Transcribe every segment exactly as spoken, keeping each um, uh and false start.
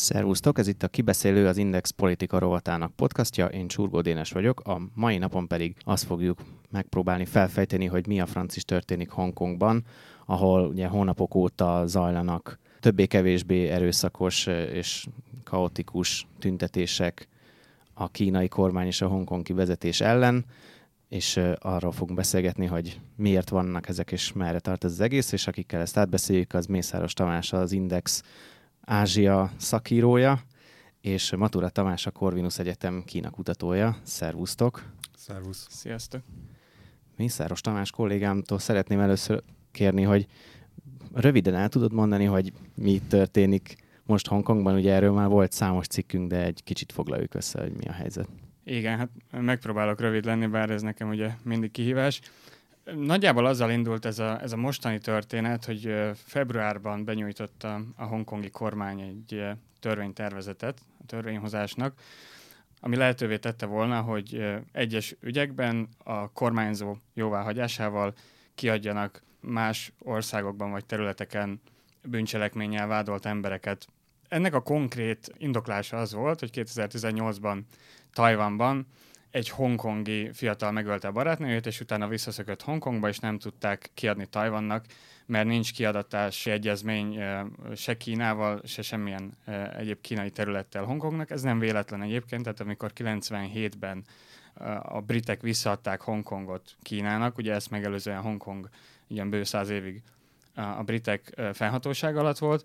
Szervusztok, ez itt a Kibeszélő, az Index politika rovatának podcastja, én Csurgó Dénes vagyok, a mai napon pedig azt fogjuk megpróbálni felfejteni, hogy mi a francis történik Hongkongban, ahol ugye hónapok óta zajlanak többé-kevésbé erőszakos és kaotikus tüntetések a kínai kormány és a hongkongi vezetés ellen, és arról fogunk beszélgetni, hogy miért vannak ezek és merre tart ez az egész, és akikkel ezt átbeszéljük, az Mészáros Tamás, az Index Ázsia szakírója, és Matura Tamás, a Corvinus Egyetem Kína kutatója. Szervusztok! Szervusz! Sziasztok! Mészáros Tamás kollégámtól szeretném először kérni, hogy röviden el tudod mondani, hogy mi történik most Hongkongban. Ugye erről már volt számos cikkünk, de egy kicsit foglaljuk össze, hogy mi a helyzet. Igen, hát megpróbálok rövid lenni, bár ez nekem ugye mindig kihívás. Nagyjából azzal indult ez a, ez a mostani történet, hogy februárban benyújtotta a hongkongi kormány egy törvénytervezetet a törvényhozásnak, ami lehetővé tette volna, hogy egyes ügyekben a kormányzó jóváhagyásával kiadjanak más országokban vagy területeken bűncselekménnyel vádolt embereket. Ennek a konkrét indoklása az volt, hogy kétezer-tizennyolcban Tajvanban egy hongkongi fiatal megölte a barátnőjét, és utána visszaszökött Hongkongba, és nem tudták kiadni Tajvannak, mert nincs kiadatási egyezmény se Kínával, se semmilyen egyéb kínai területtel Hongkongnak. Ez nem véletlen egyébként, tehát amikor kilencvenhétben a britek visszaadták Hongkongot Kínának, ugye ezt megelőzően Hongkong ilyen bő száz évig a britek fennhatóság alatt volt,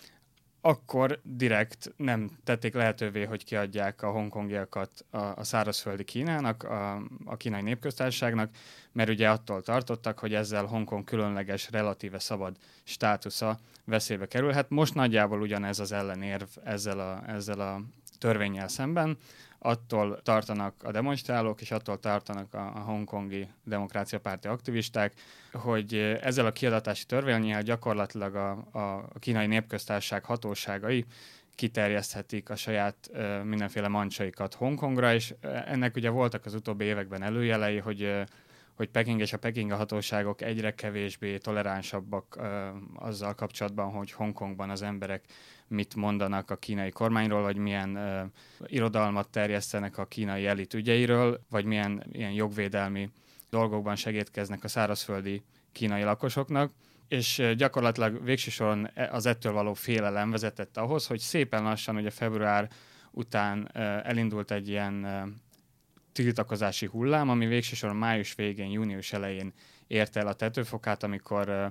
akkor direkt nem tették lehetővé, hogy kiadják a hongkongiakat a, a szárazföldi Kínának, a, a kínai népköztársaságnak, mert ugye attól tartottak, hogy ezzel Hongkong különleges, relatíve szabad státusza veszélybe kerülhet. Most nagyjából ugyanez az ellenérv ezzel a, ezzel a törvénnyel szemben. Attól tartanak a demonstrálók, és attól tartanak a, a hongkongi demokráciapárti aktivisták, hogy ezzel a kiadatási törvénnyel gyakorlatilag a, a kínai népköztársaság hatóságai kiterjeszthetik a saját uh, mindenféle mancsaikat Hongkongra, és ennek ugye voltak az utóbbi években előjelei, hogy, uh, hogy Peking és a pekingi hatóságok egyre kevésbé toleránsabbak uh, azzal kapcsolatban, hogy Hongkongban az emberek mit mondanak a kínai kormányról, vagy milyen uh, irodalmat terjesztenek a kínai elit ügyeiről, vagy milyen ilyen jogvédelmi dolgokban segítkeznek a szárazföldi kínai lakosoknak, és uh, gyakorlatilag végső soron az ettől való félelem vezetett ahhoz, hogy szépen lassan ugye február után uh, elindult egy ilyen uh, tiltakozási hullám, ami végső soron május végén, június elején érte el a tetőfokát, amikor uh,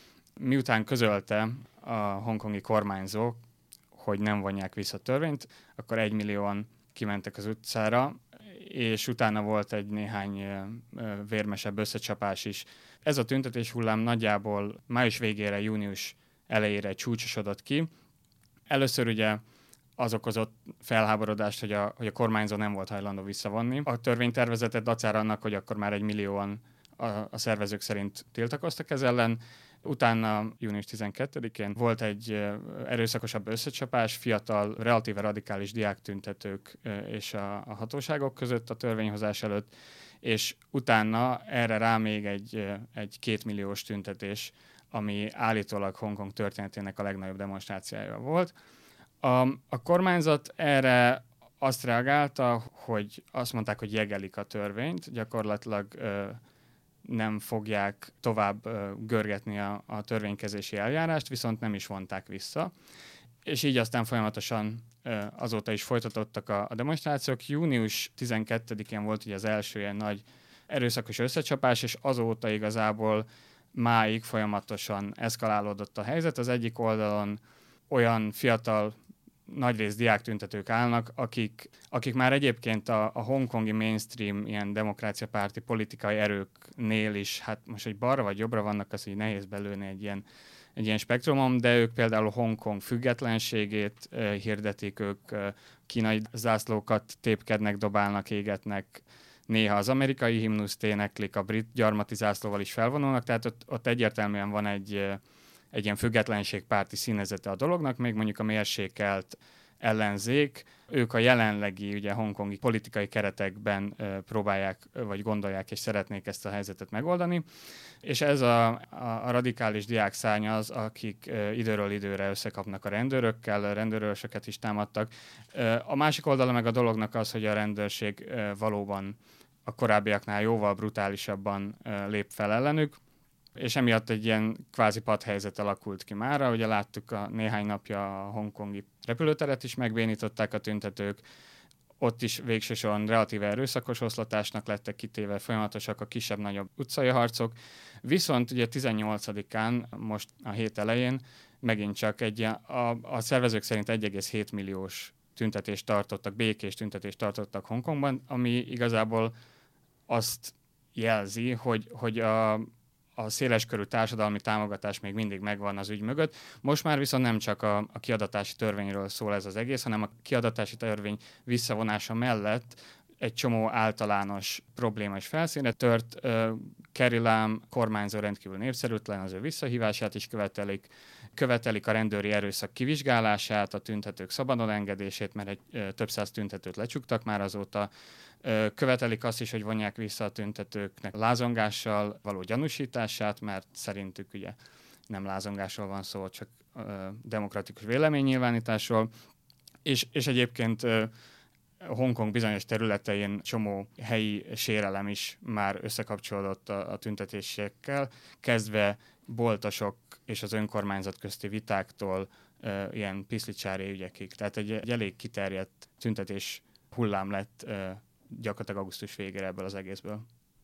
miután közölte a hongkongi kormányzó, hogy nem vonják vissza a törvényt, akkor egymillióan kimentek az utcára, és utána volt egy néhány vérmesebb összecsapás is. Ez a tüntetés hullám nagyjából május végére, június elejére csúcsosodott ki. Először ugye az okozott felháborodást, hogy a, hogy a kormányzó nem volt hajlandó visszavonni a törvénytervezetet, dacára annak, hogy akkor már egy millióan a, a szervezők szerint tiltakoztak ez ellen. Utána június tizenkettedikén volt egy erőszakosabb összecsapás fiatal, relatíve radikális diáktüntetők és a, a hatóságok között a törvényhozás előtt, és utána erre rá még egy, egy kétmilliós tüntetés, ami állítólag Hongkong történetének a legnagyobb demonstrációja volt. A, a kormányzat erre azt reagálta, hogy azt mondták, hogy jegelik a törvényt, gyakorlatilag nem fogják tovább uh, görgetni a, a törvénykezési eljárást, viszont nem is vonták vissza. És így aztán folyamatosan uh, azóta is folytatottak a, a demonstrációk. június tizenkettedikén volt ugye az első ilyen nagy erőszakos összecsapás, és azóta igazából máig folyamatosan eszkalálódott a helyzet. Az egyik oldalon olyan fiatal, nagyrészt diáktüntetők állnak, akik, akik már egyébként a, a hongkongi mainstream ilyen demokráciapárti politikai erőknél is, hát most egy balra vagy jobbra vannak, az így nehéz belőni egy ilyen, egy ilyen spektrumon, de ők például Hongkong függetlenségét uh, hirdetik, ők uh, kínai zászlókat tépkednek, dobálnak, égetnek, néha az amerikai himnuszt éneklik, a brit gyarmati zászlóval is felvonulnak, tehát ott, ott egyértelműen van egy uh, egy ilyen függetlenségpárti színezete a dolognak, még mondjuk a mérsékelt ellenzék. Ők a jelenlegi ugye, hongkongi politikai keretekben uh, próbálják, vagy gondolják, és szeretnék ezt a helyzetet megoldani. És ez a, a, a radikális diákszárny az, akik uh, időről időre összekapnak a rendőrökkel, a rendőrösöket is támadtak. Uh, a másik oldala meg a dolognak az, hogy a rendőrség uh, valóban a korábbiaknál jóval brutálisabban uh, lép fel ellenük, és emiatt egy ilyen kvázi padhelyzet alakult ki mára. Ugye láttuk a néhány napja a hongkongi repülőteret is megbénították a tüntetők, ott is végső soron relatíve erőszakos oszlatásnak lettek kitéve, folyamatosak a kisebb-nagyobb utcai harcok. Viszont ugye tizennyolcadikán, most a hét elején megint csak egy, a, a szervezők szerint egy egész hét milliós tüntetést tartottak, békés tüntetést tartottak Hongkongban, ami igazából azt jelzi, hogy, hogy a a széleskörű társadalmi támogatás még mindig megvan az ügy mögött. Most már viszont nem csak a, a kiadatási törvényről szól ez az egész, hanem a kiadatási törvény visszavonása mellett egy csomó általános probléma is felszínre tört. Uh, Carrie Lam kormányzó rendkívül népszerűtlen, az ő visszahívását is követelik. Követelik a rendőri erőszak kivizsgálását, a tüntetők szabadon engedését, mert egy uh, több száz tüntetőt lecsuktak már azóta. Uh, követelik azt is, hogy vonják vissza a tüntetőknek lázongással való gyanúsítását, mert szerintük ugye nem lázongásról van szó, csak uh, demokratikus véleménynyilvánításról. És, és egyébként uh, Hongkong bizonyos területein csomó helyi sérelem is már összekapcsolódott a, a tüntetésekkel, kezdve boltosok és az önkormányzat közti vitáktól uh, ilyen piszlicsári ügyekig. Tehát egy, egy elég kiterjedt tüntetés hullám lett uh, gyakorlatilag augusztus végére ebből az egészből.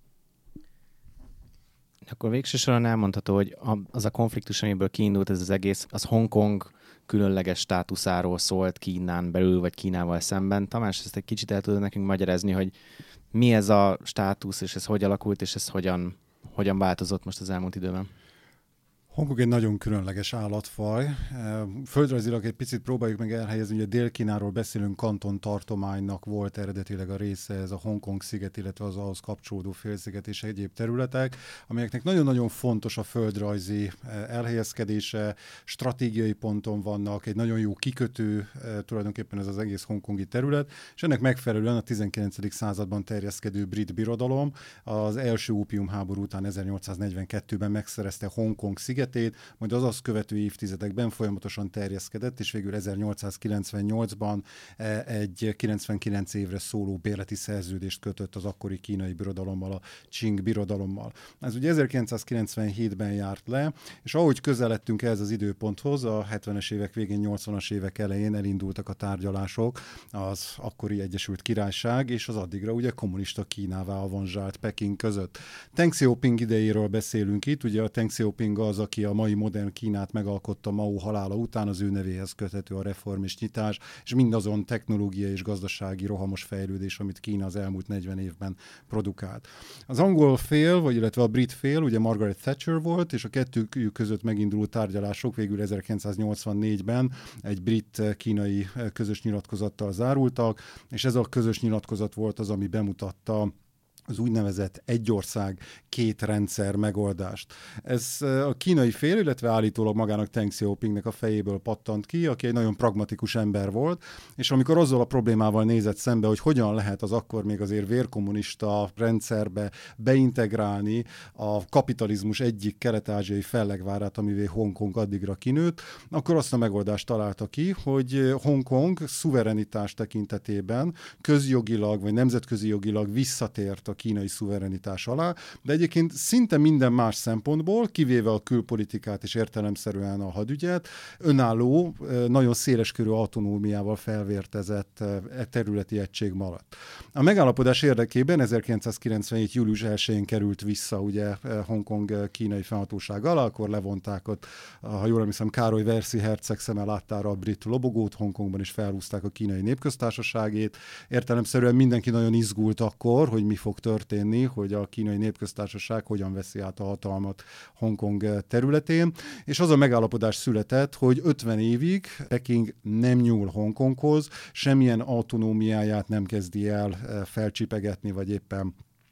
Akkor végső soron elmondható, hogy az a konfliktus, amiből kiindult ez az egész, az Hongkong különleges státuszáról szólt Kínán belül, vagy Kínával szemben. Tamás, ezt egy kicsit el tudod nekünk magyarázni, hogy mi ez a státusz, és ez hogy alakult, és ez hogyan, hogyan változott most az elmúlt időben? Hongkong egy nagyon különleges állatfaj. Földrajzilag egy picit próbáljuk meg elhelyezni, hogy a Dél-Kínáról beszélünk, Kanton tartománynak volt eredetileg a része, ez a Hongkong sziget, illetve az ahhoz kapcsolódó félsziget és egyéb területek, amelyeknek nagyon-nagyon fontos a földrajzi elhelyezkedése, stratégiai ponton vannak, egy nagyon jó kikötő, tulajdonképpen ez az egész hongkongi terület, és ennek megfelelően a tizenkilencedik században terjeszkedő brit birodalom az első ópiumháború után ezernyolcszáznegyvenkettőben megszerezte Hongkong szigetét, majd az azt követő évtizedekben folyamatosan terjeszkedett, és végül ezernyolcszázkilencvennyolcban egy kilencvenkilenc évre szóló bérleti szerződést kötött az akkori kínai birodalommal, a Qing birodalommal. Ez ugye ezerkilencszázkilencvenhétben járt le, és ahogy közeledtünk ehhez az időponthoz, a hetvenes évek végén, nyolcvanas évek elején elindultak a tárgyalások az akkori Egyesült Királyság és az addigra ugye kommunista Kínává avanzsált Peking között. Deng Xiaoping idejéről beszélünk itt, ugye a Deng Xiaoping az, aki a mai modern Kínát megalkotta Mao halála után, az ő nevéhez köthető a reform és nyitás, és mindazon technológiai és gazdasági rohamos fejlődés, amit Kína az elmúlt negyven évben produkált. Az angol fél, vagy illetve a brit fél, ugye Margaret Thatcher volt, és a kettőjük között meginduló tárgyalások végül ezerkilencszáznyolcvannégyben egy brit-kínai közös nyilatkozattal zárultak, és ez a közös nyilatkozat volt az, ami bemutatta az úgynevezett egy ország, két rendszer megoldást. Ez a kínai fél, illetve állítólag magának Deng Xiaopingnek a fejéből pattant ki, aki egy nagyon pragmatikus ember volt, és amikor azzal a problémával nézett szembe, hogy hogyan lehet az akkor még azért vérkommunista rendszerbe beintegrálni a kapitalizmus egyik kelet-ázsiai fellegvárát, amivé Hongkong addigra kinőtt, akkor azt a megoldást találta ki, hogy Hongkong szuverenitás tekintetében közjogilag vagy nemzetközi jogilag visszatért a kínai szuverenitás alá, de egyébként szinte minden más szempontból, kivéve a külpolitikát és értelemszerűen a hadügyet, önálló, nagyon széleskörű autonómiával felvértezett területi egység maradt. A megállapodás érdekében ezerkilencszázkilencvenhét július elsején került vissza ugye Hongkong kínai fennhatóság alá, akkor levonták ott, ha jól emlékszem, Károly Verszi herceg szeme láttára a brit lobogót, Hongkongban is felhúzták a kínai népköztársaságét. Értelemszerűen mindenki nagyon izgult akkor, hogy mi fog történni, hogy a kínai népköztársaság hogyan veszi át a hatalmat Hongkong területén, és az a megállapodás született, hogy ötven évig Peking nem nyúl Hongkonghoz, semmilyen autonómiáját nem kezdi el felcsipegetni, vagy éppen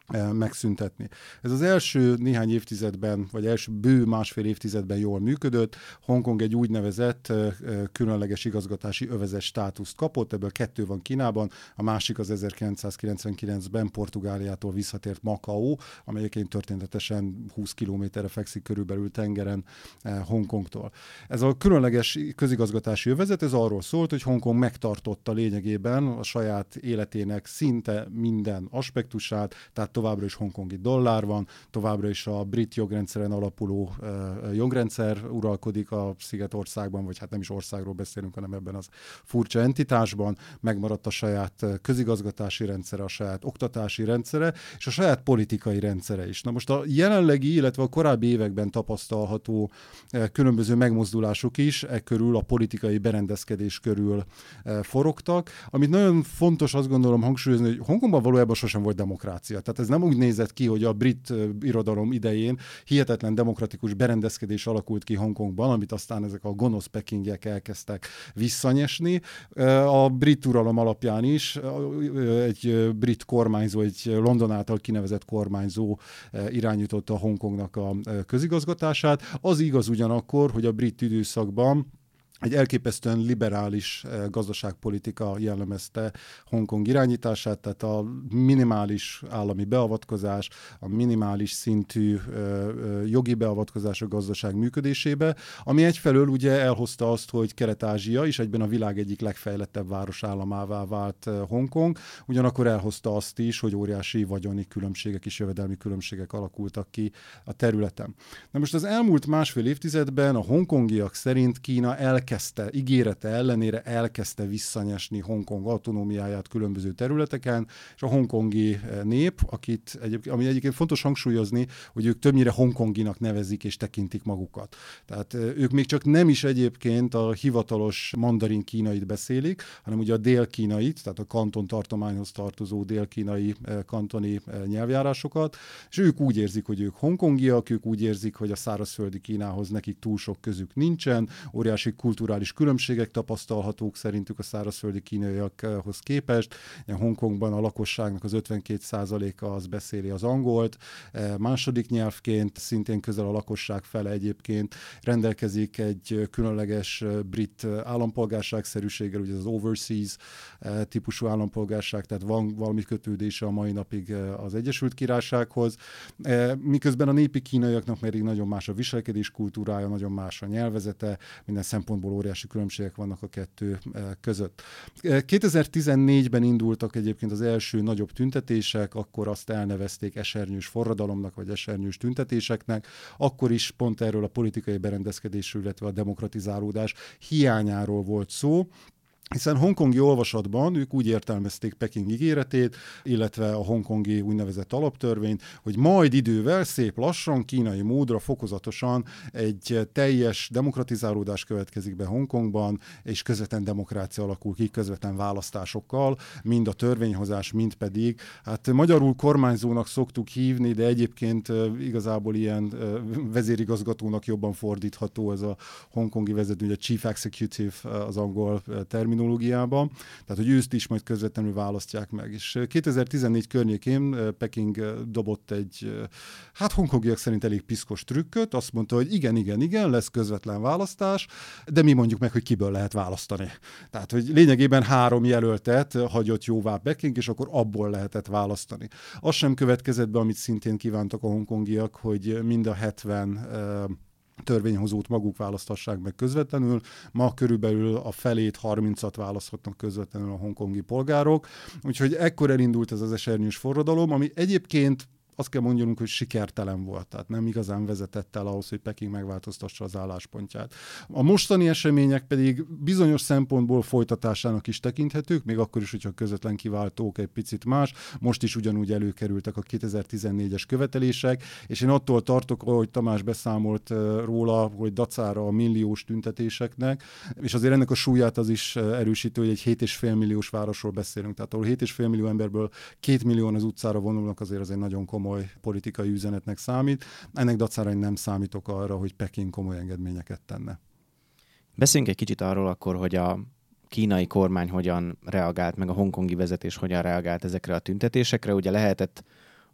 megszüntetni. Ez az első néhány évtizedben, vagy első bő másfél évtizedben jól működött. Hongkong egy úgynevezett különleges igazgatási övezet státuszt kapott, ebből kettő van Kínában, a másik az ezerkilencszázkilencvenkilencben Portugáliától visszatért Macao, amely egyébként történetesen húsz kilométerre fekszik körülbelül tengeren Hongkongtól. Ez a különleges közigazgatási övezet, ez arról szólt, hogy Hongkong megtartotta lényegében a saját életének szinte minden aspektusát, tehát továbbra is hongkongi dollár van, továbbra is a brit jogrendszeren alapuló uh, jogrendszer uralkodik a Szigetországban, vagy hát nem is országról beszélünk, hanem ebben az furcsa entitásban, megmaradt a saját közigazgatási rendszere, a saját oktatási rendszere, és a saját politikai rendszere is. Na most a jelenlegi, illetve a korábbi években tapasztalható uh, különböző megmozdulások is e körül, a politikai berendezkedés körül uh, forogtak, amit nagyon fontos azt gondolom hangsúlyozni, hogy Hongkongban valójában sosem volt demokrácia. Tehát ez nem úgy nézett ki, hogy a brit uh, irodalom idején hihetetlen demokratikus berendezkedés alakult ki Hongkongban, amit aztán ezek a gonosz pekingiek elkezdtek visszanyesni. Uh, a brit uralom alapján is uh, egy uh, brit kormányzó, egy London által kinevezett kormányzó uh, irányította Hongkongnak a uh, közigazgatását. Az igaz ugyanakkor, hogy a brit időszakban egy elképesztően liberális gazdaságpolitika jellemezte Hongkong irányítását, tehát a minimális állami beavatkozás, a minimális szintű jogi beavatkozás a gazdaság működésébe, ami egyfelől ugye elhozta azt, hogy Kelet-Ázsia is egyben a világ egyik legfejlettebb városállamává vált Hongkong, ugyanakkor elhozta azt is, hogy óriási vagyoni különbségek és jövedelmi különbségek alakultak ki a területen. Na most az elmúlt másfél évtizedben a hongkongiak szerint Kína el elkezdte, ígérete ellenére elkezdte visszanyesni Hongkong autonómiáját különböző területeken, és a hongkongi nép, akit egyébként, ami egyébként fontos hangsúlyozni, hogy ők többnyire hongkonginak nevezik és tekintik magukat. Tehát ők még csak nem is egyébként a hivatalos mandarin kínait beszélik, hanem ugye a dél-kínait, tehát a kanton tartományhoz tartozó dél-kínai kantoni nyelvjárásokat, és ők úgy érzik, hogy ők hongkongiak, ők úgy érzik, hogy a szárazföldi Kínához nekik túl sok közük nincsen, óriási kulturális különbségek tapasztalhatók szerintük a szárazföldi kínaiakhoz képest. Hongkongban a lakosságnak az ötvenkét százaléka az beszéli az angolt. Második nyelvként szintén közel a lakosság fele egyébként rendelkezik egy különleges brit állampolgárságszerűséggel, ugye az overseas típusú állampolgárság, tehát van valami kötődése a mai napig az Egyesült Királysághoz. Miközben a népi kínaiaknak pedig nagyon más a viselkedés kultúrája, nagyon más a nyelvezete, minden szempontból óriási különbségek vannak a kettő között. kétezer-tizennégyben indultak egyébként az első nagyobb tüntetések, akkor azt elnevezték esernyős forradalomnak, vagy esernyős tüntetéseknek. Akkor is pont erről a politikai berendezkedésről, illetve a demokratizálódás hiányáról volt szó, hiszen hongkongi olvasatban ők úgy értelmezték Peking ígéretét, illetve a hongkongi úgynevezett alaptörvényt, hogy majd idővel szép lassan, kínai módra fokozatosan egy teljes demokratizálódás következik be Hongkongban, és közvetlen demokrácia alakul ki, közvetlen választásokkal, mind a törvényhozás, mind pedig, hát magyarul kormányzónak szoktuk hívni, de egyébként igazából ilyen vezérigazgatónak jobban fordítható ez a hongkongi vezető, ugye Chief Executive az angol terminus, technológiában, tehát hogy őszt is majd közvetlenül választják meg. És kétezer-tizennégy környékén Peking dobott egy, hát hongkongiak szerint elég piszkos trükköt, azt mondta, hogy igen, igen, igen, lesz közvetlen választás, de mi mondjuk meg, hogy kiből lehet választani. Tehát, hogy lényegében három jelöltet hagyott jóvá Peking, és akkor abból lehetett választani. Az sem következett be, amit szintén kívántak a hongkongiak, hogy mind a hetven törvényhozót maguk választassák meg közvetlenül. Ma körülbelül a felét, harmincat választhatnak közvetlenül a hongkongi polgárok. Úgyhogy ekkor elindult ez az esernyős forradalom, ami egyébként azt kell mondjunk, hogy sikertelen volt, tehát nem igazán vezetett el ahhoz, hogy Peking megváltoztassa az álláspontját. A mostani események pedig bizonyos szempontból folytatásának is tekinthetők, még akkor is, hogyha közvetlen kiváltók egy picit más. Most is ugyanúgy előkerültek a kétezer-tizennégyes követelések, és én attól tartok, hogy Tamás beszámolt róla, hogy dacára a milliós tüntetéseknek, és azért ennek a súlyát az is erősítő, hogy egy hét és fél milliós városról beszélünk. Tehát ahol hét és fél millió emberből két millió az utcára vonulnak, azért az egy nagyon komoly politikai üzenetnek számít. Ennek dacára én nem számítok arra, hogy Peking komoly engedményeket tenne. Beszéljünk egy kicsit arról akkor, hogy a kínai kormány hogyan reagált, meg a hongkongi vezetés hogyan reagált ezekre a tüntetésekre. Ugye lehetett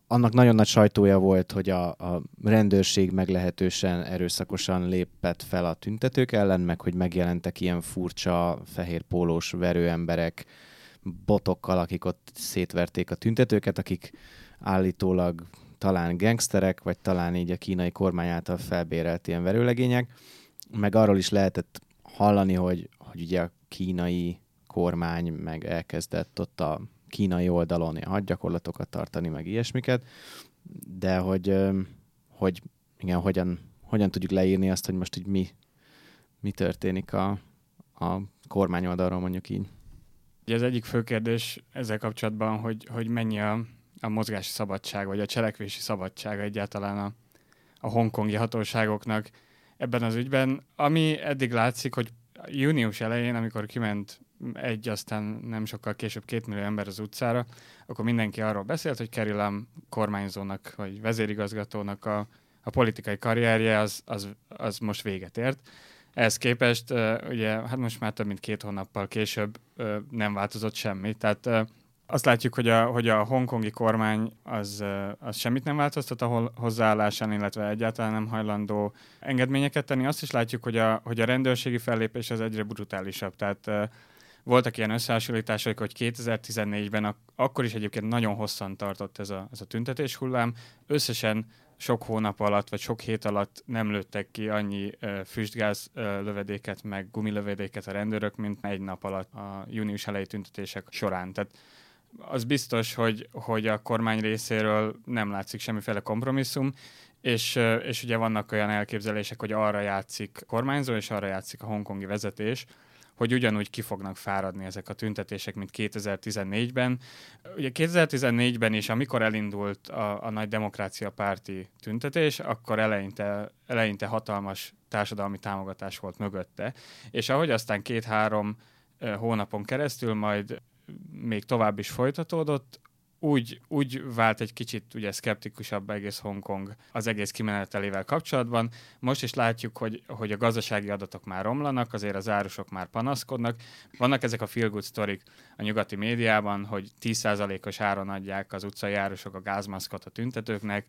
annak nagyon nagy sajtója volt, hogy a, a rendőrség meglehetősen erőszakosan lépett fel a tüntetők ellen, meg hogy megjelentek ilyen furcsa fehér pólós verőemberek botokkal, akik ott szétverték a tüntetőket, akik állítólag talán gangsterek, vagy talán így a kínai kormány által felbérelt ilyen verőlegények. Meg arról is lehetett hallani, hogy, hogy ugye a kínai kormány meg elkezdett ott a kínai oldalon ilyen hadgyakorlatokat tartani, meg ilyesmiket, de hogy, hogy igen, hogyan, hogyan tudjuk leírni azt, hogy most így mi, mi történik a, a kormány oldalról, mondjuk így. Ugye az egyik fő kérdés ezzel kapcsolatban, hogy, hogy mennyi a, a mozgási szabadság, vagy a cselekvési szabadság egyáltalán a, a hongkongi hatóságoknak ebben az ügyben, ami eddig látszik, hogy június elején, amikor kiment egy, aztán nem sokkal később két millió ember az utcára, akkor mindenki arról beszélt, hogy Carrie Lam kormányzónak, vagy vezérigazgatónak a, a politikai karrierje az, az, az most véget ért. Ehhez képest, ugye, hát most már több mint két hónappal később nem változott semmi. Tehát azt látjuk, hogy a, hogy a hongkongi kormány az, az semmit nem változtat a hozzáállásán, illetve egyáltalán nem hajlandó engedményeket tenni. Azt is látjuk, hogy a, hogy a rendőrségi fellépés az egyre brutálisabb. Tehát voltak ilyen összehasonlítások, hogy kétezer-tizennégyben ak- akkor is egyébként nagyon hosszan tartott ez a, ez a tüntetés hullám. Összesen sok hónap alatt, vagy sok hét alatt nem lőttek ki annyi uh, füstgáz uh, lövedéket, meg gumilövedéket a rendőrök, mint egy nap alatt a június elejé tüntetések során. Tehát az biztos, hogy, hogy a kormány részéről nem látszik semmiféle kompromisszum, és, uh, és ugye vannak olyan elképzelések, hogy arra játszik a kormányzó, és arra játszik a hongkongi vezetés, hogy ugyanúgy ki fognak fáradni ezek a tüntetések, mint kétezer-tizennégyben. Ugye kétezer-tizennégyben is, amikor elindult a, a nagy demokrácia párti tüntetés, akkor eleinte, eleinte hatalmas társadalmi támogatás volt mögötte. És ahogy aztán két-három hónapon keresztül majd még tovább is folytatódott, Úgy, úgy vált egy kicsit ugye szkeptikusabb egész Hongkong az egész kimenetelével kapcsolatban. Most is látjuk, hogy, hogy a gazdasági adatok már romlanak, azért az árusok már panaszkodnak. Vannak ezek a feel good sztorik a nyugati médiában, hogy tíz százalékos áron adják az utcai árusok a gázmaszkot a tüntetőknek,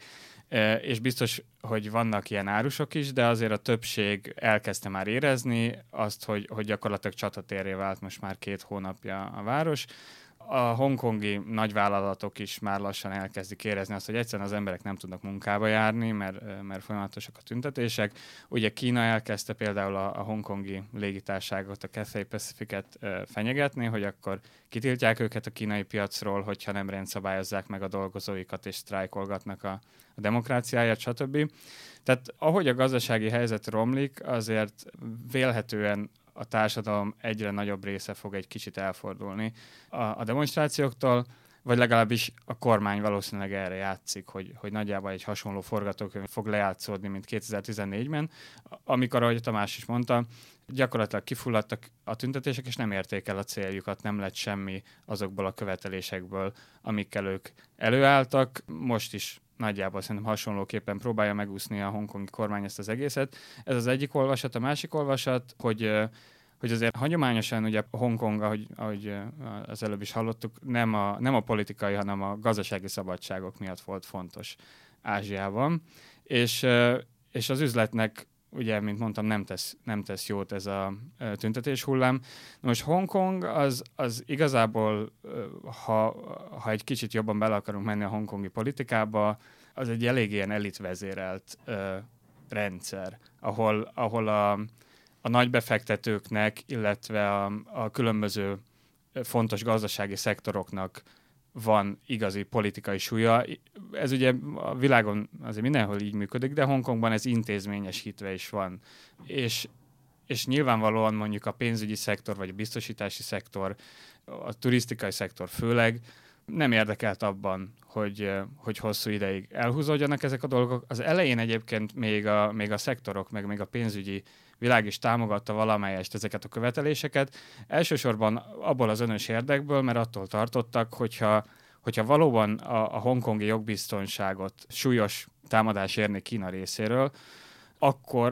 és biztos, hogy vannak ilyen árusok is, de azért a többség elkezdte már érezni azt, hogy, hogy gyakorlatilag csatatérré vált most már két hónapja a város. A hongkongi nagyvállalatok is már lassan elkezdik érezni azt, hogy egyszerűen az emberek nem tudnak munkába járni, mert, mert folyamatosak a tüntetések. Ugye Kína elkezdte például a, a hongkongi légitárságot, a Cathay Pacificet e, fenyegetni, hogy akkor kitiltják őket a kínai piacról, hogyha nem rendszabályozzák meg a dolgozóikat és sztrájkolgatnak a, a demokráciáját, stb. Tehát ahogy a gazdasági helyzet romlik, azért vélhetően a társadalom egyre nagyobb része fog egy kicsit elfordulni a, a demonstrációktól, vagy legalábbis a kormány valószínűleg erre játszik, hogy, hogy nagyjából egy hasonló forgatókönyv fog lejátszódni, mint kétezer-tizennégyben, amikor, ahogy Tamás is mondta, gyakorlatilag kifulladtak a tüntetések, és nem érték el a céljukat, nem lett semmi azokból a követelésekből, amikkel ők előálltak. Most is nagyjából szerintem hasonlóképpen próbálja megúszni a hongkongi kormány ezt az egészet. Ez az egyik olvasat, a másik olvasat, hogy, hogy azért hagyományosan ugye Hongkong, ahogy, ahogy az előbb is hallottuk, nem a, nem a politikai, hanem a gazdasági szabadságok miatt volt fontos Ázsiában. És, és az üzletnek ugye, mint mondtam, nem tesz, nem tesz jót ez a tüntetés hullám. Most Hongkong az, az igazából, ha, ha egy kicsit jobban bele akarunk menni a hongkongi politikába, az egy elég ilyen elitvezérelt uh, rendszer, ahol, ahol a, a nagy befektetőknek, illetve a, a különböző fontos gazdasági szektoroknak van igazi politikai súlya. Ez ugye a világon azért mindenhol így működik, de Hongkongban ez intézményesítve is van. És, és nyilvánvalóan mondjuk a pénzügyi szektor, vagy a biztosítási szektor, a turisztikai szektor főleg nem érdekelt abban, hogy, hogy hosszú ideig elhúzódjanak ezek a dolgok. Az elején egyébként még a, még a szektorok, meg még a pénzügyi világ is támogatta valamelyest ezeket a követeléseket. Elsősorban abból az önös érdekből, mert attól tartottak, hogyha, hogyha valóban a, a hongkongi jogbiztonságot súlyos támadás érni Kína részéről, akkor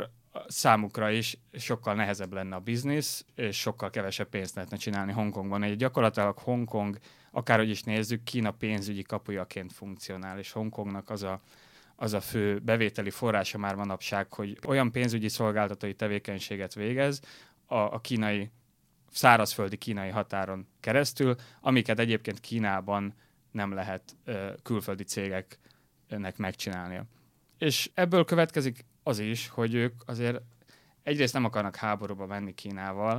számukra is sokkal nehezebb lenne a biznisz, és sokkal kevesebb pénzt lehetne csinálni Hongkongban. Egy gyakorlatilag Hongkong, akárhogy is nézzük, Kína pénzügyi kapujaként funkcionál, és Hongkongnak az a, az a fő bevételi forrása már manapság, hogy olyan pénzügyi szolgáltatói tevékenységet végez a, a kínai, szárazföldi kínai határon keresztül, amiket egyébként Kínában nem lehet uh, külföldi cégeknek megcsinálnia. És ebből következik az is, hogy ők azért egyrészt nem akarnak háborúba menni Kínával,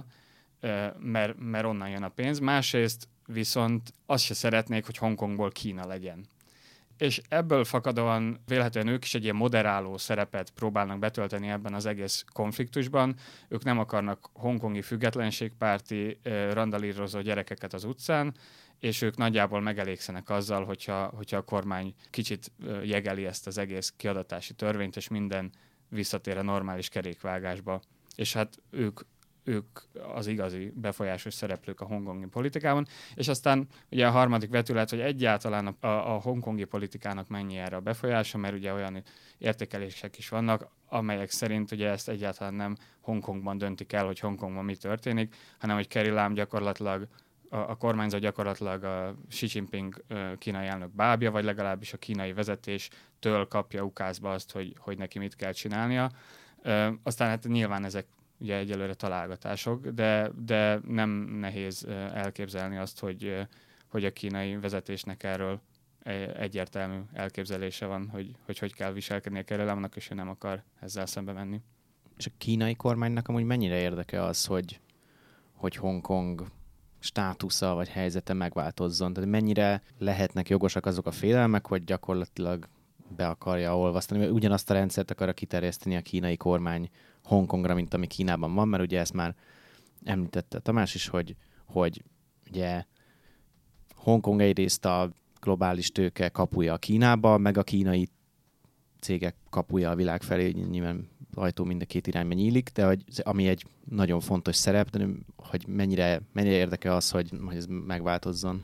mert, mert onnan jön a pénz, másrészt viszont azt se szeretnék, hogy Hongkongból Kína legyen. És ebből fakadóan vélhetően ők is egy ilyen moderáló szerepet próbálnak betölteni ebben az egész konfliktusban. Ők nem akarnak hongkongi függetlenségpárti randalírozó gyerekeket az utcán, és ők nagyjából megelégszenek azzal, hogyha, hogyha a kormány kicsit jegeli ezt az egész kiadatási törvényt, és minden visszatér a normális kerékvágásba. És hát ők, ők az igazi befolyásos szereplők a hongkongi politikában. És aztán ugye a harmadik vetület, hogy egyáltalán a, a hongkongi politikának mennyi erre a befolyása, mert ugye olyan értékelések is vannak, amelyek szerint ugye ezt egyáltalán nem Hongkongban döntik el, hogy Hongkongban mi történik, hanem hogy Carrie Lam gyakorlatilag A, a kormányzat gyakorlatilag a Xi Jinping kínai elnök bábja, vagy legalábbis a kínai vezetéstől kapja ukázba azt, hogy, hogy neki mit kell csinálnia. Ö, aztán hát nyilván ezek ugye egyelőre találgatások, de, de nem nehéz elképzelni azt, hogy, hogy a kínai vezetésnek erről egyértelmű elképzelése van, hogy hogy, hogy kell viselkedni a Carrie Lamnak, és ő nem akar ezzel szembe menni. És a kínai kormánynak amúgy mennyire érdeke az, hogy, hogy Hongkong státusza vagy helyzete megváltozzon? Tehát mennyire lehetnek jogosak azok a félelmek, hogy gyakorlatilag be akarja olvasztani, mert ugyanazt a rendszert akarja kiterjeszteni a kínai kormány Hongkongra, mint ami Kínában van, mert ugye ezt már említette Tamás is, hogy, hogy ugye Hongkong egyrészt a globális tőke kapuja a Kínába, meg a kínai cégek kapuja a világ felé, nyilván ajtó mind a két irányba nyílik, de hogy, ami egy nagyon fontos szerep, de hogy mennyire, mennyire érdeke az, hogy, hogy ez megváltozzon.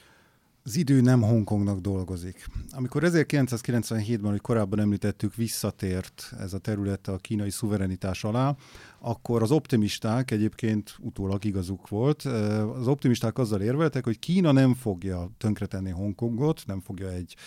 Az idő nem Hongkongnak dolgozik. Amikor ezerkilencszázkilencvenhétben, hogy korábban említettük, visszatért ez a terület a kínai szuverenitás alá, akkor az optimisták, egyébként utólag igazuk volt, az optimisták azzal érveltek, hogy Kína nem fogja tönkretenni Hongkongot, nem fogja egy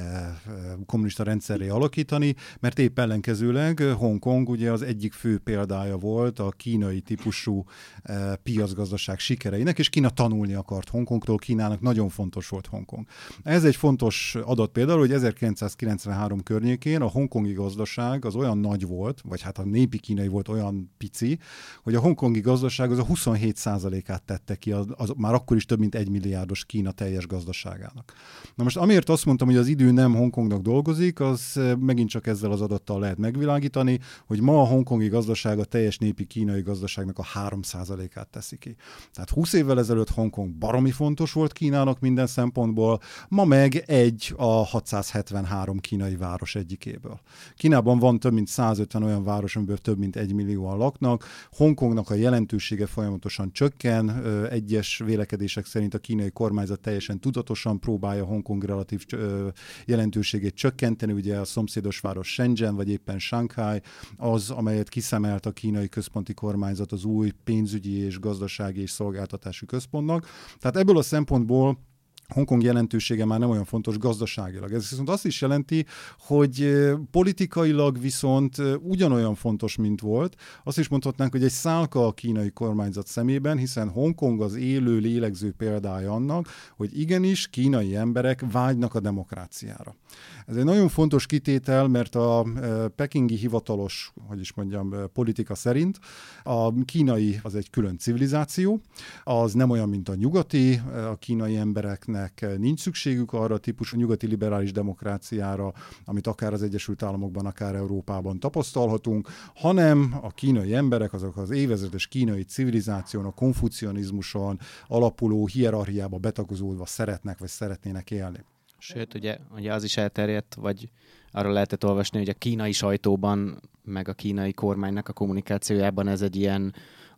kommunista rendszerré alakítani, mert épp ellenkezőleg Hongkong ugye az egyik fő példája volt a kínai típusú piacgazdaság sikereinek, és Kína tanulni akart Hongkongtól, Kínának nagyon fontos volt Hongkong. Ez egy fontos adat például, hogy ezerkilencszázkilencvenhárom környékén a hongkongi gazdaság az olyan nagy volt, vagy hát a népi kínai volt olyan pici, hogy a hongkongi gazdaság az a huszonhét százalékát tette ki, az, az már akkor is több mint egy milliárdos Kína teljes gazdaságának. Na most amiért azt mondtam, hogy az idő nem Hongkongnak dolgozik, az megint csak ezzel az adattal lehet megvilágítani, hogy ma a hongkongi gazdaság a teljes népi kínai gazdaságnak a három százalékát teszi ki. Tehát húsz évvel ezelőtt Hongkong baromi fontos volt Kínának minden szempontból, ma meg egy a hatszázhetvenhárom kínai város egyikéből. Kínában van több mint százötven olyan város, amiből több mint egy millióan laknak. Hongkongnak a jelentősége folyamatosan csökken. Egyes vélekedések szerint a kínai kormányzat teljesen tudatosan próbálja Hongkong relatív jelentőségét csökkenteni. Ugye a szomszédos város Shenzhen, vagy éppen Shanghai az, amelyet kiszemelt a kínai központi kormányzat az új pénzügyi és gazdasági és szolgáltatási központnak. Tehát ebből a szempontból Hongkong jelentősége már nem olyan fontos gazdaságilag. Ez viszont azt is jelenti, hogy politikailag viszont ugyanolyan fontos, mint volt. Azt is mondhatnánk, hogy egy szálka a kínai kormányzat szemében, hiszen Hongkong az élő, lélegző példája annak, hogy igenis kínai emberek vágynak a demokráciára. Ez egy nagyon fontos kitétel, mert a pekingi hivatalos, hogy is mondjam, politika szerint a kínai az egy külön civilizáció, az nem olyan, mint a nyugati, a kínai embereknek nincs szükségük arra a típusú nyugati liberális demokráciára, amit akár az Egyesült Államokban, akár Európában tapasztalhatunk, hanem a kínai emberek, azok az évezredes kínai civilizáción, a konfucianizmuson alapuló hierarchiába betagozódva szeretnek, vagy szeretnének élni. Sőt, ugye, ugye az is elterjedt, vagy arról lehetett olvasni, hogy a kínai sajtóban, meg a kínai kormánynak a kommunikációjában ez egy ilyen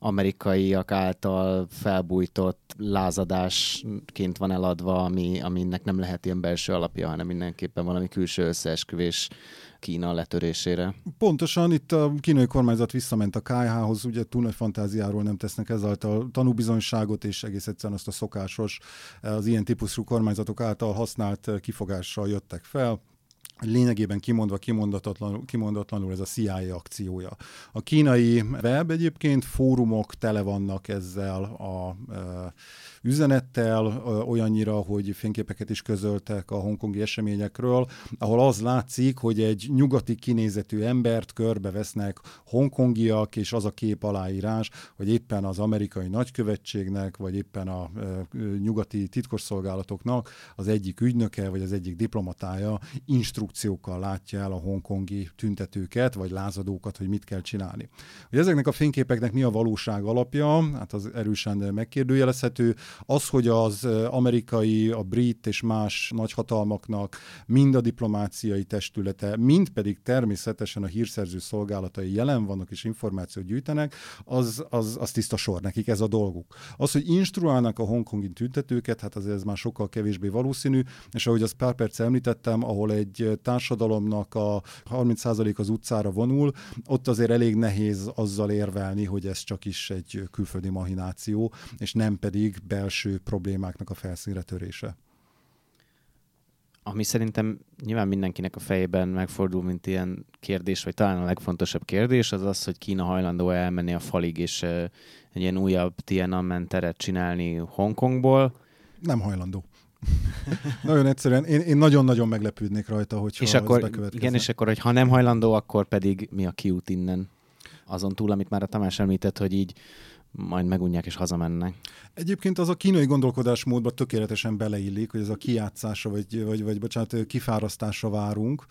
amerikaiak által felbújtott lázadásként van eladva, ami, aminek nem lehet ilyen belső alapja, hanem mindenképpen valami külső összeesküvés Kína letörésére. Pontosan, itt a kínai kormányzat visszament a ká há hoz, ugye túl nagy fantáziáról nem tesznek ezáltal tanúbizonyságot, és egész egyszerűen azt a szokásos, az ilyen típusú kormányzatok által használt kifogással jöttek fel. Lényegében kimondva, kimondatlanul, kimondatlanul ez a cé i á akciója. A kínai web egyébként, fórumok tele vannak ezzel a e, üzenettel, e, olyannyira, hogy fényképeket is közöltek a hongkongi eseményekről, ahol az látszik, hogy egy nyugati kinézetű embert körbevesznek hongkongiak, és az a kép aláírás, hogy éppen az amerikai nagykövetségnek, vagy éppen a e, nyugati titkosszolgálatoknak az egyik ügynöke, vagy az egyik diplomatája instrukciókkal látja el a hongkongi tüntetőket, vagy lázadókat, hogy mit kell csinálni. Hogy ezeknek a fényképeknek mi a valóság alapja, hát az erősen megkérdőjelezhető. Az, hogy az amerikai, a brit és más nagyhatalmaknak mind a diplomáciai testülete, mind pedig természetesen a hírszerző szolgálatai jelen vannak és információt gyűjtenek, az, az, az tiszta sor, nekik ez a dolguk. Az, hogy instruálnak a hongkongi tüntetőket, hát azért ez már sokkal kevésbé valószínű, és ahogy azt pár perc említettem, ahol egy társadalomnak a harminc százalék az utcára vonul, ott azért elég nehéz azzal érvelni, hogy ez csak is egy külföldi mahináció, és nem pedig belső problémáknak a felszínre törése. Ami szerintem nyilván mindenkinek a fejében megfordul, mint ilyen kérdés, vagy talán a legfontosabb kérdés, az az, hogy Kína hajlandó elmenni a falig, és egy ilyen újabb Tiananmen teret csinálni Hongkongból. Nem hajlandó. Nagyon egyszerűen, én, én nagyon-nagyon meglepődnék rajta, hogyha és ez akkor, bekövetkezne. igen, és akkor, hogy ha nem hajlandó, akkor pedig mi a kiút innen? Azon túl, amit már a Tamás említett, hogy így majd megunják és hazamennek. Egyébként az a kínai gondolkodásmódba tökéletesen beleillik, hogy ez a kijátszásra, vagy, vagy, vagy bocsánat, kifárasztásra várunk,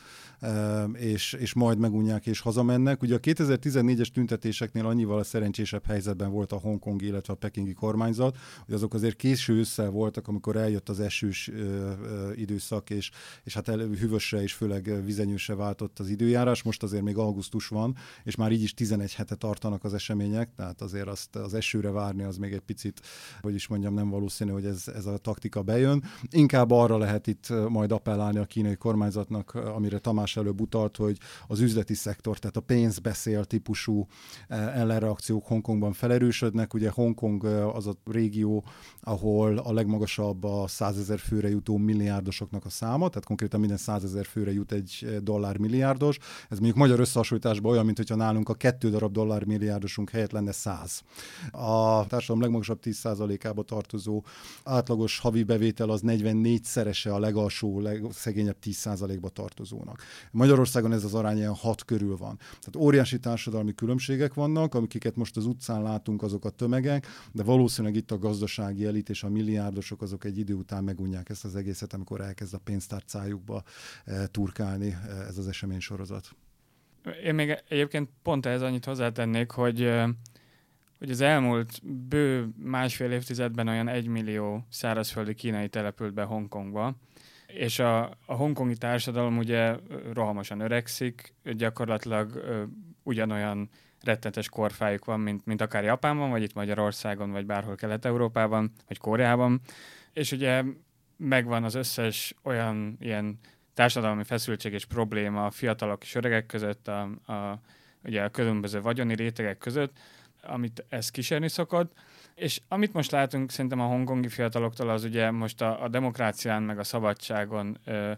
és, és majd megunják és hazamennek. Ugye a kétezer-tizennégyes tüntetéseknél annyival a szerencsésebb helyzetben volt a hongkongi, illetve a pekingi kormányzat, hogy azok azért késő ősszel voltak, amikor eljött az esős időszak, és, és hát hűvösre és főleg vizenyősre váltott az időjárás. Most azért még augusztus van, és már így is tizenegy hete tartanak az események, tehát azért azt az esőre várni az még egy picit, hogy is mondjam, nem valószínű, hogy ez, ez a taktika bejön. Inkább arra lehet itt majd appellálni a kínai kormányzatnak, amire Tamás előbb utalt, hogy az üzleti szektor, tehát a pénzbeszél típusú ellenreakciók Hongkongban felerősödnek. Ugye Hongkong az a régió, ahol a legmagasabb a százezer főre jutó milliárdosoknak a száma, tehát konkrétan minden százezer főre jut egy dollár milliárdos. Ez mondjuk magyar összehasonlításban olyan, mint hogyha nálunk a kettő darab dollár milliárdosunk helyett lenne száz. A társadalom legmagasabb tíz százalékába tartozó átlagos havi bevétel az negyvennégyszerese a legalsó, legszegényebb tíz százalékba tartozónak. Magyarországon ez az arány ilyen hat körül van. Tehát óriási társadalmi különbségek vannak, amiket most az utcán látunk, azok a tömegek, de valószínűleg itt a gazdasági elit és a milliárdosok azok egy idő után megunják ezt az egészet, amikor elkezd a pénztárcájukba turkálni ez az eseménysorozat. Én még egyébként pont ehhez annyit hozzátennék, hogy hogy az elmúlt bő másfél évtizedben olyan egymillió szárazföldi kínai települt be Hongkongba, és a, a hongkongi társadalom ugye rohamosan öregszik, gyakorlatilag ö, ugyanolyan rettenetes korfájuk van, mint, mint akár Japánban, vagy itt Magyarországon, vagy bárhol Kelet-Európában, vagy Koreában, és ugye megvan az összes olyan ilyen társadalmi feszültség és probléma a fiatalok és öregek között, a, a, ugye a különböző vagyoni rétegek között, amit ez kísérni szokott. És amit most látunk szerintem a hongkongi fiataloktól, az ugye most a, a demokrácián meg a szabadságon ö,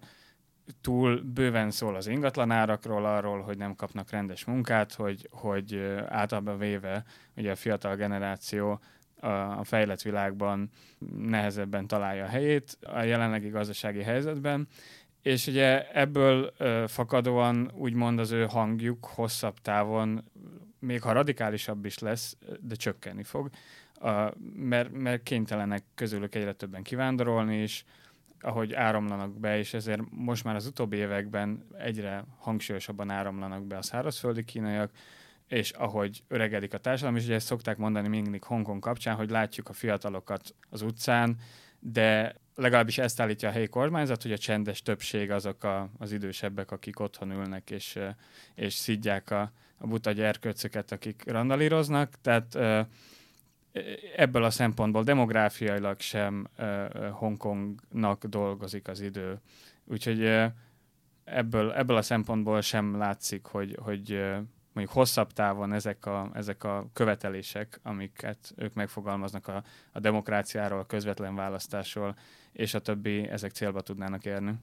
túl bőven szól az ingatlanárakról, arról, hogy nem kapnak rendes munkát, hogy, hogy ö, általában véve ugye a fiatal generáció a, a fejlett világban nehezebben találja a helyét a jelenlegi gazdasági helyzetben. És ugye ebből ö, fakadóan úgymond az ő hangjuk hosszabb távon, még ha radikálisabb is lesz, de csökkenni fog, a, mert, mert kénytelenek közülük egyre többen kivándorolni, és ahogy áramlanak be, és ezért most már az utóbbi években egyre hangsúlyosabban áramlanak be a szárazföldi kínaiak, és ahogy öregedik a társadalom, és ugye ezt szokták mondani mindig Hongkong kapcsán, hogy látjuk a fiatalokat az utcán, de legalábbis ezt állítja a helyi kormányzat, hogy a csendes többség azok a, az idősebbek, akik otthon ülnek és, és szidják a, a buta gyerkőcöket, akik randalíroznak. Tehát ebből a szempontból demográfiailag sem Hongkongnak dolgozik az idő. Úgyhogy ebből, ebből a szempontból sem látszik, hogy, hogy mondjuk hosszabb távon ezek a, ezek a követelések, amiket ők megfogalmaznak a, a demokráciáról, a közvetlen választásról, és a többi, ezek célba tudnának érni.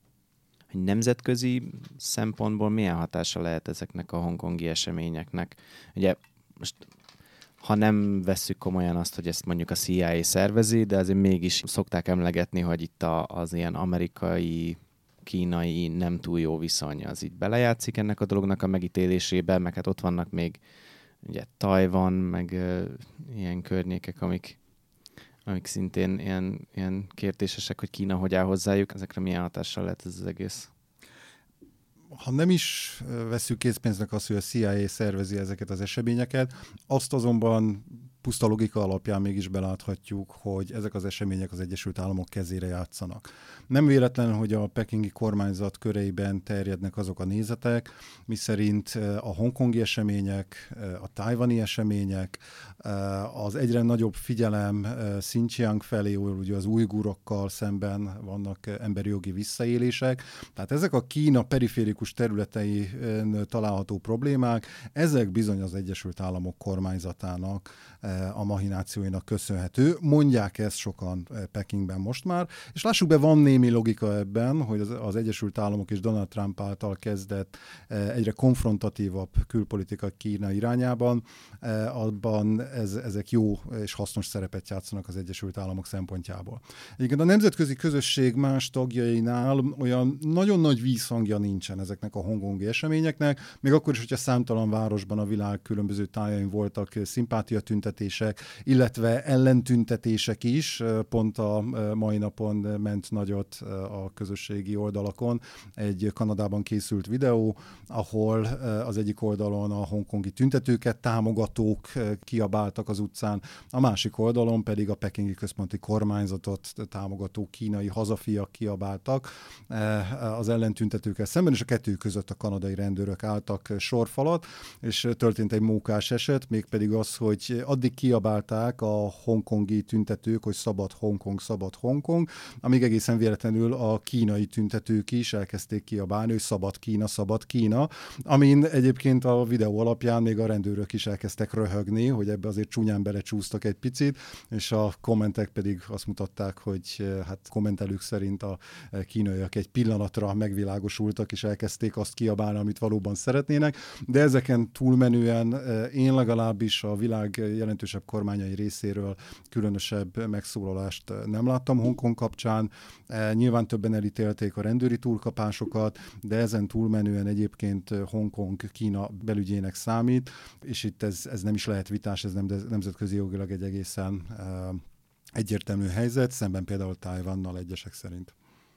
Nemzetközi szempontból milyen hatása lehet ezeknek a hongkongi eseményeknek? Ugye most, ha nem vesszük komolyan azt, hogy ezt mondjuk a C I A szervezi, de azért mégis szokták emlegetni, hogy itt a, az ilyen amerikai, kínai nem túl jó viszony az így belejátszik ennek a dolognak a megítélésébe, meg hát ott vannak még ugye Tajvan, meg uh, ilyen környékek, amik, amik szintén ilyen, ilyen kérdésesek, hogy Kína hogy áll hozzájuk, ezekre milyen hatással lehet ez az egész? Ha nem is veszük készpénznek azt, hogy a C I A szervezi ezeket az eseményeket, azt azonban puszta logika alapján mégis beláthatjuk, hogy ezek az események az Egyesült Államok kezére játszanak. Nem véletlen, hogy a pekingi kormányzat köreiben terjednek azok a nézetek, miszerint a hongkongi események, a tajvani események, az egyre nagyobb figyelem Xinjiang felé, ugye az ujgurokkal szemben vannak emberi jogi visszaélések. Tehát ezek a Kína periférikus területein található problémák, ezek bizony az Egyesült Államok kormányzatának a mahinációinak köszönhető. Mondják ezt sokan Pekingben most már, és lássuk be, van némi logika ebben, hogy az, az Egyesült Államok és Donald Trump által kezdett egyre konfrontatívabb külpolitika Kína irányában, abban ez, ezek jó és hasznos szerepet játszanak az Egyesült Államok szempontjából. Egyébként a nemzetközi közösség más tagjainál olyan nagyon nagy vízhangja nincsen ezeknek a hongkongi eseményeknek, még akkor is, hogyha számtalan városban a világ különböző tájain voltak szimpátiatüntetések, illetve ellentüntetések is. Pont a mai napon ment nagyot a közösségi oldalakon egy Kanadában készült videó, ahol az egyik oldalon a hongkongi tüntetőket támogatók kiabáltak az utcán, a másik oldalon pedig a pekingi központi kormányzatot támogató kínai hazafiak kiabáltak az ellentüntetőkkel szemben, és a kettő között a kanadai rendőrök álltak sorfalat, és történt egy mókás eset, mégpedig az, hogy addig kiabálták a hongkongi tüntetők, hogy szabad Hongkong, szabad Hongkong, amíg egészen véletlenül a kínai tüntetők is elkezdték kiabálni, hogy szabad Kína, szabad Kína, amin egyébként a videó alapján még a rendőrök is elkezdtek röhögni, hogy ebbe azért csúnyán belecsúsztak egy picit, és a kommentek pedig azt mutatták, hogy hát kommentelők szerint a kínaiak egy pillanatra megvilágosultak, és elkezdték azt kiabálni, amit valóban szeretnének, de ezeken túlmenően én legalábbis a világ jelentősebb kormányai részéről különösebb megszólalást nem láttam Hongkong kapcsán. Nyilván többen elítélték a rendőri túlkapásokat, de ezen túlmenően egyébként Hongkong Kína belügyének számít, és itt ez, ez nem is lehet vitás, ez nem, nemzetközi jogilag egy egészen egyértelmű helyzet, szemben például Tajvannal egyesek szerint.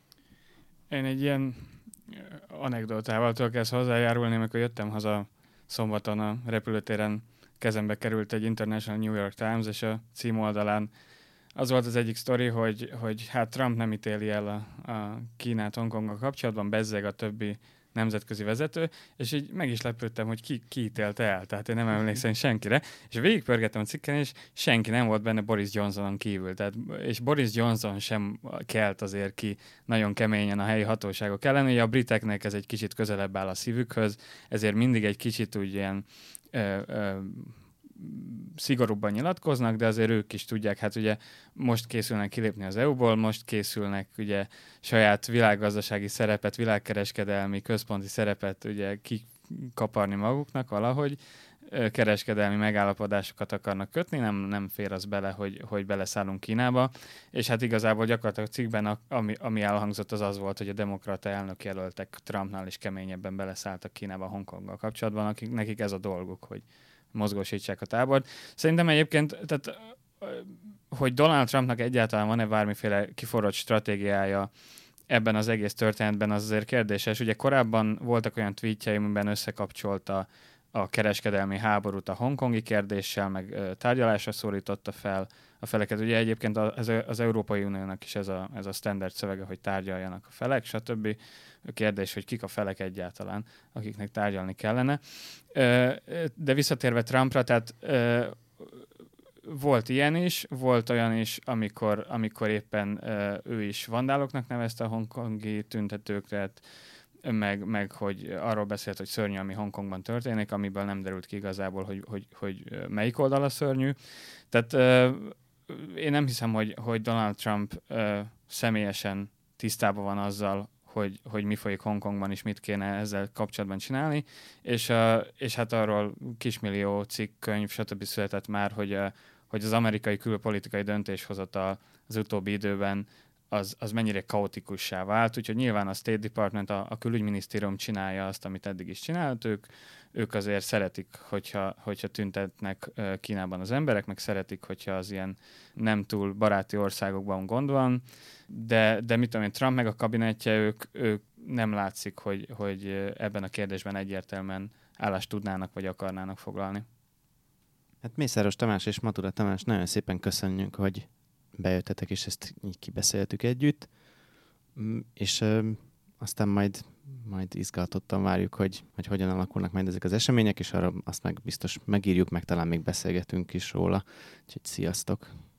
Én egy ilyen anekdotával tudok ezt hozzájárulni, amikor jöttem haza szombaton a repülőtéren, kezembe került egy International New York Times, és a címoldalán az volt az egyik sztori, hogy, hogy hát Trump nem ítéli el a, a Kínát Hongkonggal kapcsolatban, bezzeg a többi nemzetközi vezető, és így meg is lepődtem, hogy ki, ki ítélte el, tehát én nem emlékszem senkire, és végigpörgettem a cikken, és senki nem volt benne Boris Johnsonon kívül, tehát, és Boris Johnson sem kelt azért ki nagyon keményen a helyi hatóságok ellen, ugye a briteknek ez egy kicsit közelebb áll a szívükhöz, ezért mindig egy kicsit úgy ilyen ö, ö, szigorúbban nyilatkoznak, de azért ők is tudják, hát ugye most készülnek kilépni az é u-ból, most készülnek ugye saját világgazdasági szerepet, világkereskedelmi központi szerepet ugye kikaparni maguknak valahogy, kereskedelmi megállapodásokat akarnak kötni, nem, nem fér az bele, hogy, hogy beleszállunk Kínába, és hát igazából gyakorlatilag a cikkben, ami, ami elhangzott, az az volt, hogy a demokrata elnök jelöltek Trumpnál is keményebben beleszálltak Kínába Hongkonggal kapcsolatban, akik, nekik ez a dolguk, hogy mozgósítsák a tábort. Szerintem egyébként, tehát, hogy Donald Trumpnak egyáltalán van-e bármiféle kiforrott stratégiája ebben az egész történetben, az azért kérdéses. Ugye korábban voltak olyan tweetjei, amiben összekapcsolta a kereskedelmi háborút a hongkongi kérdéssel, meg tárgyalásra szólította fel a feleket. Ugye egyébként az, az Európai Uniónak is ez a, ez a standard szövege, hogy tárgyaljanak a felek, stb. Kérdés, hogy kik a felek egyáltalán, akiknek tárgyalni kellene. De visszatérve Trumpra, tehát volt ilyen is, volt olyan is, amikor, amikor éppen ő is vandáloknak nevezte a hongkongi tüntetőket, meg, meg hogy arról beszélt, hogy szörnyű, ami Hongkongban történik, amiből nem derült ki igazából, hogy, hogy, hogy melyik oldal a szörnyű. Tehát én nem hiszem, hogy, hogy Donald Trump személyesen tisztában van azzal, hogy, hogy mi folyik Hongkongban, és mit kéne ezzel kapcsolatban csinálni, és, uh, és hát arról kismillió cikk, könyv, stb. Született már, hogy, uh, hogy az amerikai külpolitikai döntéshozatal az utóbbi időben az, az mennyire kaotikussá vált, úgyhogy nyilván a State Department, a, a külügyminisztérium csinálja azt, amit eddig is csinált, ők, ők azért szeretik, hogyha, hogyha tüntetnek uh, Kínában az emberek, meg szeretik, hogyha az ilyen nem túl baráti országokban gond van, de, de mit tudom én, Trump meg a kabinetje, ők, ők nem látszik, hogy, hogy ebben a kérdésben egyértelműen állást tudnának, vagy akarnának foglalni. Hát Mészáros Tamás és Matura Tamás, nagyon szépen köszönjük, hogy bejöttetek, és ezt így kibeszéltük együtt, és ö, aztán majd, majd izgatottan várjuk, hogy, hogy hogyan alakulnak majd ezek az események, és arra azt meg biztos megírjuk, meg talán még beszélgetünk is róla. Úgyhogy sziasztok!